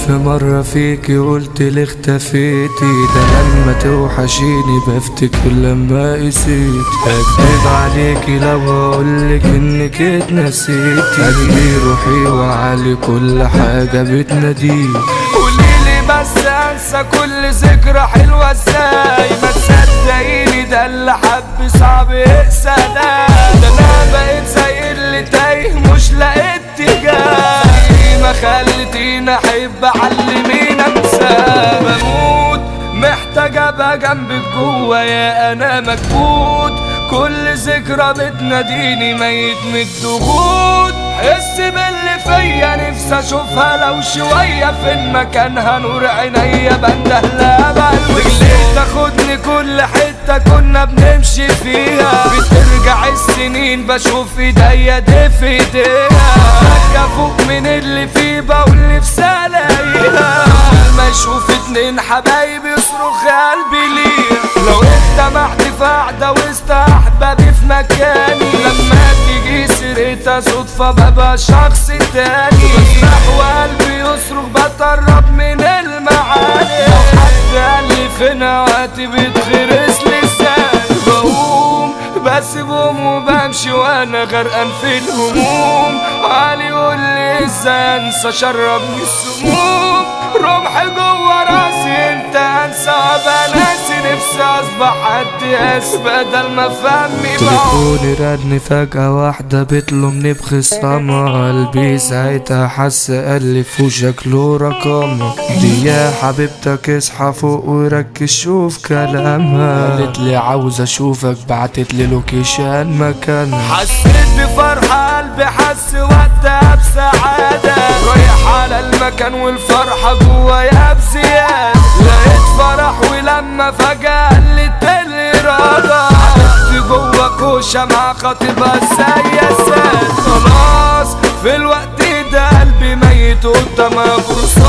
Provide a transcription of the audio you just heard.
ألف مرة فيكي قلت لي اختفيتي، ده لما توحشيني بفتكر لما قسيت. هكدب عليكي لو هقولك انك اتنسيتي، قلبي روحي وعلي كل حاجة بتناديك. قوليلي بس انسى كل ذكرى حلوة ازاي؟ ما تصدقيني ده اللي حب صعب يقسى، ده انا بقيت زي اللي تايه مش لاقي اتجاه. ما خلتيني احب علميني انسى، بموت محتاج ابقى جنبك جوايا انا مكبوت. كل ذكرى بتناديني ميت من الضغوط. حس باللي فيا نفسي اشوفها لو شوية، فين مكانها نور عينيا بندهلها بقلبي. رجليك تاخدني كل حتة كنا بنمشي فيها، بترجع السنين بشوف ايديا دي في ايديها. فجأة فوق من اللي فيه بقول نفسي الاقيها، ما اشوف اتنين حبايبي يصرخ قلبي ليه. لو اجتمعت في قعدة وسط احبابي في مكاني، لما تيجي سيرتها صدفة ببقى شخص تاني. بسرح وقلبي يصرخ بتقرب من المعاني، لو حد قال لي فين وقتي بيتخرس لساني. بقوم بسيبهم وبمشي وانا غرقان في الهموم. علي يقول لي ازاي انسى شربني السموم. رمح جوه راسي انت انسى وابقى ناسي، نفسي اصبح حد ياس بدل ما فهمي. تليفوني رن فجأة واحدة بتلومني بخصامة، قلبي ساعتها حس ألف وشكله رقمها. دي يا حبيبتك اصحى فوق وركز شوف كلامها، قالت لي عاوز اشوفك بعتت لي لوكيشن مكانها. حسيت بفرحة قلبي حس وقتها بسعادة، رايح على المكان والفرحة جوايا بزيادة. لقيت فرح ولما فجأة قلت الإرادة، حبيبتي جوا كوشة مع خطيبها ازاي يا ساد. خلاص في الوقت ده قلبي ميت قدامها برصاص.